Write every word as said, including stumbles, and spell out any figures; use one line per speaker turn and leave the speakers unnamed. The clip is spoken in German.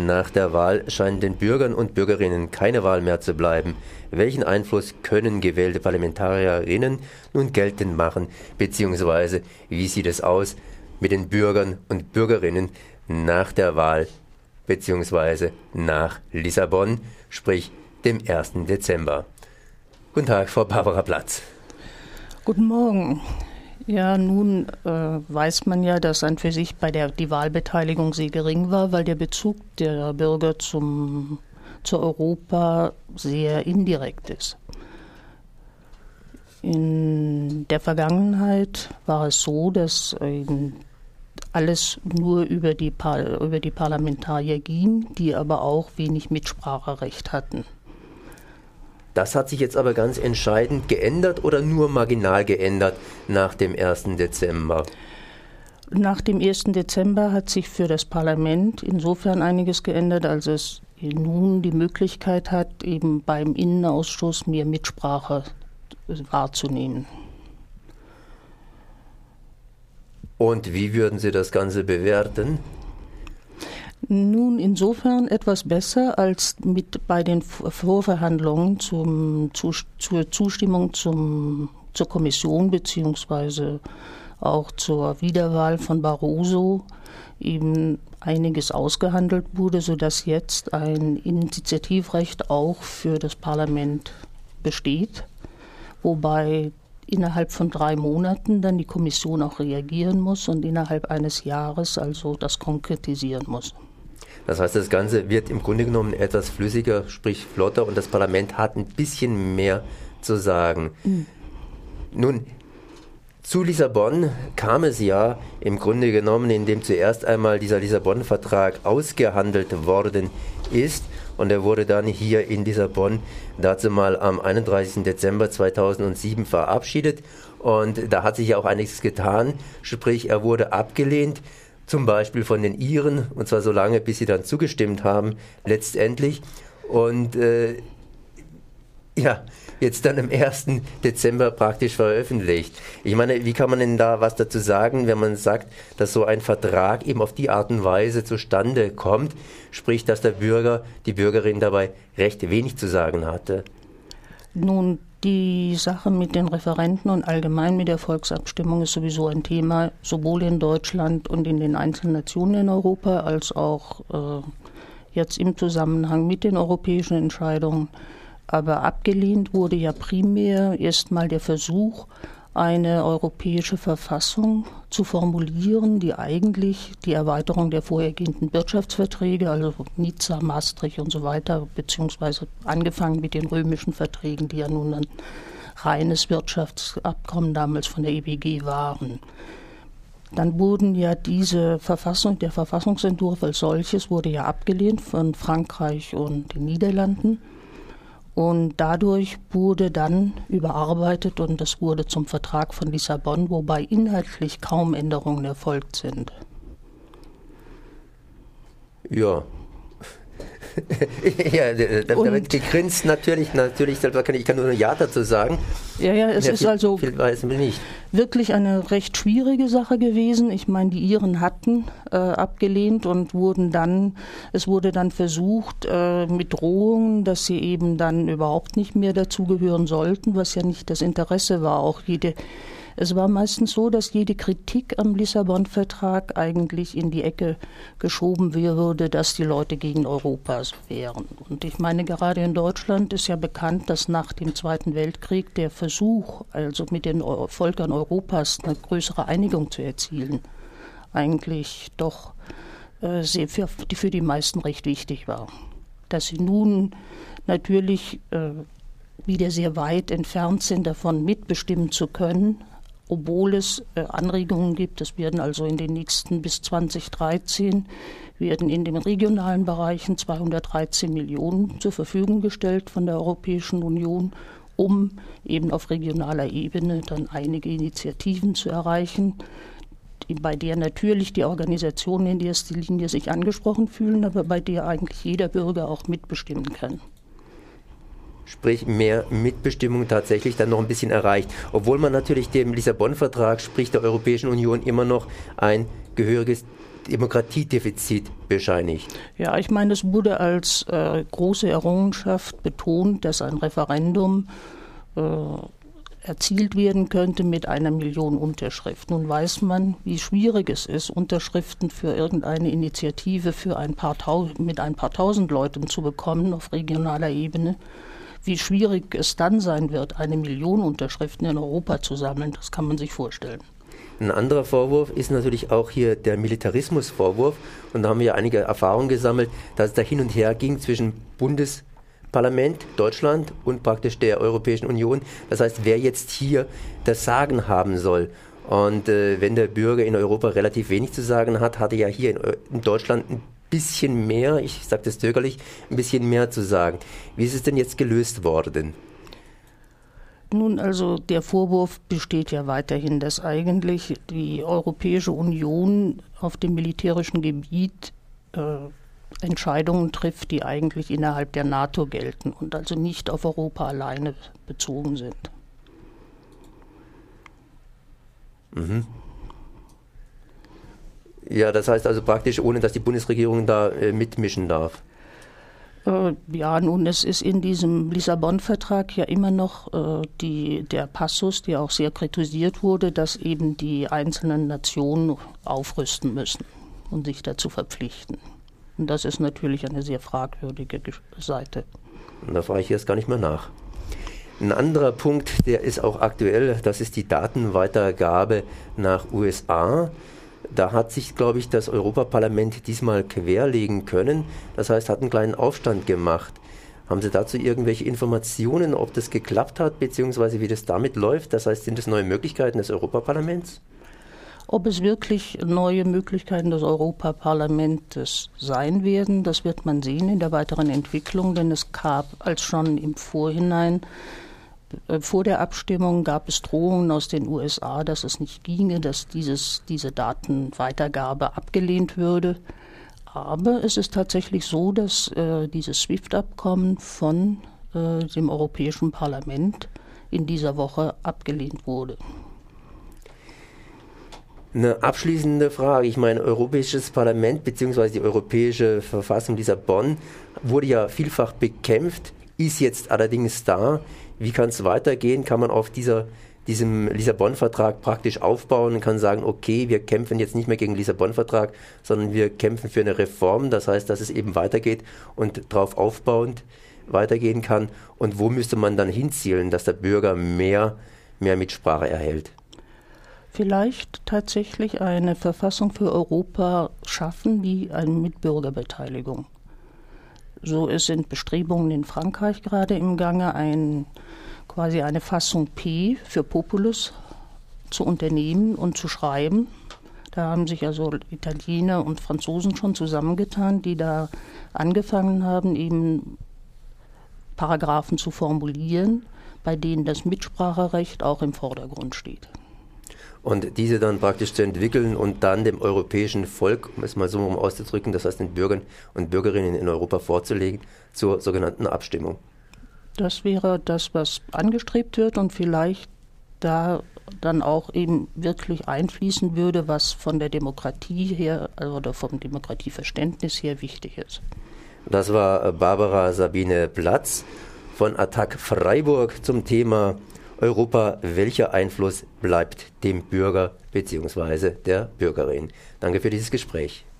Nach der Wahl scheint den Bürgern und Bürgerinnen keine Wahl mehr zu bleiben. Welchen Einfluss können gewählte Parlamentarierinnen nun geltend machen, beziehungsweise wie sieht es aus mit den Bürgern und Bürgerinnen nach der Wahl, beziehungsweise nach Lissabon, sprich dem ersten Dezember? Guten Tag, Frau Barbara Platz.
Guten Morgen. Ja, nun äh, weiß man ja, dass an für sich bei der die Wahlbeteiligung sehr gering war, weil der Bezug der Bürger zum, zu Europa sehr indirekt ist. In der Vergangenheit war es so, dass eben alles nur über die, Par- über die Parlamentarier ging, die aber auch wenig Mitspracherecht hatten.
Das hat sich jetzt aber ganz entscheidend geändert oder nur marginal geändert nach dem ersten Dezember?
Nach dem ersten Dezember hat sich für das Parlament insofern einiges geändert, als es nun die Möglichkeit hat, eben beim Innenausschuss mehr Mitsprache wahrzunehmen.
Und wie würden Sie das Ganze bewerten?
Nun insofern etwas besser als mit bei den Vorverhandlungen zum, zu, zur Zustimmung zum, zur Kommission beziehungsweise auch zur Wiederwahl von Barroso eben einiges ausgehandelt wurde, sodass jetzt ein Initiativrecht auch für das Parlament besteht, wobei innerhalb von drei Monaten dann die Kommission auch reagieren muss und innerhalb eines Jahres also das konkretisieren muss.
Das heißt, das Ganze wird im Grunde genommen etwas flüssiger, sprich flotter, und das Parlament hat ein bisschen mehr zu sagen. Mhm. Nun, zu Lissabon kam es ja im Grunde genommen, indem zuerst einmal dieser Lissabon-Vertrag ausgehandelt worden ist, und er wurde dann hier in Lissabon dazu mal am einunddreißigsten Dezember zweitausendsieben verabschiedet, und da hat sich ja auch einiges getan, sprich er wurde abgelehnt, zum Beispiel von den Iren, und zwar so lange, bis sie dann zugestimmt haben, letztendlich. Und äh, ja, jetzt dann am ersten Dezember praktisch veröffentlicht. Ich meine, wie kann man denn da was dazu sagen, wenn man sagt, dass so ein Vertrag eben auf die Art und Weise zustande kommt, sprich, dass der Bürger, die Bürgerin dabei recht wenig zu sagen hatte?
Nun, die Sache mit den Referenden und allgemein mit der Volksabstimmung ist sowieso ein Thema, sowohl in Deutschland und in den einzelnen Nationen in Europa, als auch äh, jetzt im Zusammenhang mit den europäischen Entscheidungen. Aber abgelehnt wurde ja primär erstmal der Versuch, eine europäische Verfassung zu formulieren, die eigentlich die Erweiterung der vorhergehenden Wirtschaftsverträge, also Nizza, Maastricht und so weiter, beziehungsweise angefangen mit den römischen Verträgen, die ja nun ein reines Wirtschaftsabkommen damals von der E W G waren. Dann wurden ja diese Verfassung, der Verfassungsentwurf als solches wurde ja abgelehnt von Frankreich und den Niederlanden. Und dadurch wurde dann überarbeitet und es wurde zum Vertrag von Lissabon, wobei inhaltlich kaum Änderungen erfolgt sind.
Ja. Ja, da, da wird gegrinst natürlich, natürlich, ich kann nur ein Ja dazu sagen.
Ja, ja, es
ja,
ist
viel,
also
viel weiß man nicht.
Wirklich eine recht schwierige Sache gewesen. Ich meine, die Iren hatten äh, abgelehnt und wurden dann, es wurde dann versucht äh, mit Drohungen, dass sie eben dann überhaupt nicht mehr dazugehören sollten, was ja nicht das Interesse war. Auch jede Es war meistens so, dass jede Kritik am Lissabon-Vertrag eigentlich in die Ecke geschoben würde, dass die Leute gegen Europa wären. Und ich meine, gerade in Deutschland ist ja bekannt, dass nach dem Zweiten Weltkrieg der Versuch, also mit den Völkern Europas eine größere Einigung zu erzielen, eigentlich doch äh, sehr für, für die meisten recht wichtig war. Dass sie nun natürlich äh, wieder sehr weit entfernt sind, davon mitbestimmen zu können, obwohl es äh, Anregungen gibt. Es werden also in den nächsten bis zweitausenddreizehn werden in den regionalen Bereichen zweihundertdreizehn Millionen zur Verfügung gestellt von der Europäischen Union, um eben auf regionaler Ebene dann einige Initiativen zu erreichen, bei der natürlich die Organisationen in erster Linie sich angesprochen fühlen, aber bei der eigentlich jeder Bürger auch mitbestimmen kann.
Sprich, mehr Mitbestimmung tatsächlich dann noch ein bisschen erreicht. Obwohl man natürlich dem Lissabon-Vertrag, sprich der Europäischen Union, immer noch ein gehöriges Demokratiedefizit bescheinigt.
Ja, ich meine, es wurde als äh, große Errungenschaft betont, dass ein Referendum äh, erzielt werden könnte mit einer Million Unterschriften. Nun weiß man, wie schwierig es ist, Unterschriften für irgendeine Initiative für ein paar Tau- mit ein paar tausend Leuten zu bekommen auf regionaler Ebene. Wie schwierig es dann sein wird, eine Million Unterschriften in Europa zu sammeln, das kann man sich vorstellen.
Ein anderer Vorwurf ist natürlich auch hier der Militarismusvorwurf. Und da haben wir ja einige Erfahrungen gesammelt, dass es da hin und her ging zwischen Bundesparlament, Deutschland und praktisch der Europäischen Union. Das heißt, wer jetzt hier das Sagen haben soll. Und äh, wenn der Bürger in Europa relativ wenig zu sagen hat, hatte ja hier in, in Deutschland ein bisschen mehr, ich sage das zögerlich, ein bisschen mehr zu sagen. Wie ist es denn jetzt gelöst worden?
Nun, also der Vorwurf besteht ja weiterhin, dass eigentlich die Europäische Union auf dem militärischen Gebiet äh, Entscheidungen trifft, die eigentlich innerhalb der NATO gelten und also nicht auf Europa alleine bezogen sind.
Mhm. Ja, das heißt also praktisch, ohne dass die Bundesregierung da äh, mitmischen darf.
Ja, nun, es ist in diesem Lissabon-Vertrag ja immer noch äh, die, der Passus, der auch sehr kritisiert wurde, dass eben die einzelnen Nationen aufrüsten müssen und sich dazu verpflichten. Und das ist natürlich eine sehr fragwürdige Seite.
Und da frage ich jetzt gar nicht mehr nach. Ein anderer Punkt, der ist auch aktuell, das ist die Datenweitergabe nach U S A. Da hat sich, glaube ich, das Europaparlament diesmal querlegen können. Das heißt, hat einen kleinen Aufstand gemacht. Haben Sie dazu irgendwelche Informationen, ob das geklappt hat, beziehungsweise wie das damit läuft? Das heißt, sind es neue Möglichkeiten des Europaparlaments?
Ob es wirklich neue Möglichkeiten des Europaparlaments sein werden, das wird man sehen in der weiteren Entwicklung, denn es gab als schon im Vorhinein Vor der Abstimmung gab es Drohungen aus den U S A, dass es nicht ginge, dass dieses, diese Datenweitergabe abgelehnt würde. Aber es ist tatsächlich so, dass äh, dieses SWIFT-Abkommen von äh, dem Europäischen Parlament in dieser Woche abgelehnt wurde.
Eine abschließende Frage. Ich meine, Europäisches Parlament bzw. die Europäische Verfassung Lissabon wurde ja vielfach bekämpft, ist jetzt allerdings da. Wie kann es weitergehen? Kann man auf dieser, diesem Lissabon-Vertrag praktisch aufbauen und kann sagen, okay, wir kämpfen jetzt nicht mehr gegen den Lissabon-Vertrag, sondern wir kämpfen für eine Reform. Das heißt, dass es eben weitergeht und darauf aufbauend weitergehen kann. Und wo müsste man dann hinzielen, dass der Bürger mehr, mehr Mitsprache erhält?
Vielleicht tatsächlich eine Verfassung für Europa schaffen, wie eine Mitbürgerbeteiligung. So sind Bestrebungen in Frankreich gerade im Gange, ein, quasi eine Fassung P für Populus zu unternehmen und zu schreiben. Da haben sich also Italiener und Franzosen schon zusammengetan, die da angefangen haben, eben Paragraphen zu formulieren, bei denen das Mitspracherecht auch im Vordergrund steht.
Und diese dann praktisch zu entwickeln und dann dem europäischen Volk, um es mal so rum auszudrücken, das heißt den Bürgern und Bürgerinnen in Europa vorzulegen, zur sogenannten Abstimmung. Das
wäre das, was angestrebt wird und vielleicht da dann auch eben wirklich einfließen würde, was von der Demokratie her also oder vom Demokratieverständnis her wichtig ist.
Das war Barbara Sabine Platz von Attac Freiburg zum Thema Europa, welcher Einfluss bleibt dem Bürger bzw. der Bürgerin? Danke für dieses Gespräch.